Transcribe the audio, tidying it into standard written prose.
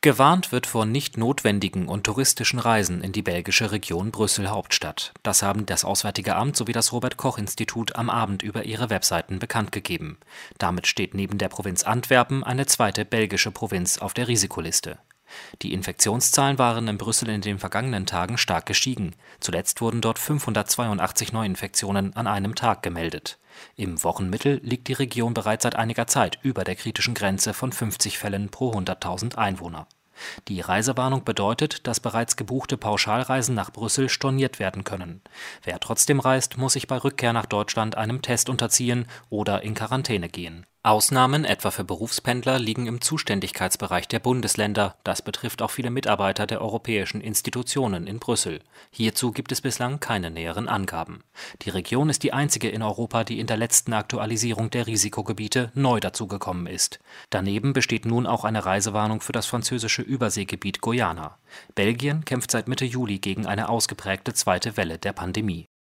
Gewarnt wird vor nicht notwendigen und touristischen Reisen in die belgische Region Brüssel-Hauptstadt. Das haben das Auswärtige Amt sowie das Robert-Koch-Institut am Abend über ihre Webseiten bekannt gegeben. Damit steht neben der Provinz Antwerpen eine zweite belgische Provinz auf der Risikoliste. Die Infektionszahlen waren in Brüssel in den vergangenen Tagen stark gestiegen. Zuletzt wurden dort 582 Neuinfektionen an einem Tag gemeldet. Im Wochenmittel liegt die Region bereits seit einiger Zeit über der kritischen Grenze von 50 Fällen pro 100.000 Einwohner. Die Reisewarnung bedeutet, dass bereits gebuchte Pauschalreisen nach Brüssel storniert werden können. Wer trotzdem reist, muss sich bei Rückkehr nach Deutschland einem Test unterziehen oder in Quarantäne gehen. Ausnahmen, etwa für Berufspendler, liegen im Zuständigkeitsbereich der Bundesländer. Das betrifft auch viele Mitarbeiter der europäischen Institutionen in Brüssel. Hierzu gibt es bislang keine näheren Angaben. Die Region ist die einzige in Europa, die in der letzten Aktualisierung der Risikogebiete neu dazugekommen ist. Daneben besteht nun auch eine Reisewarnung für das französische Überseegebiet Guyana. Belgien kämpft seit Mitte Juli gegen eine ausgeprägte zweite Welle der Pandemie.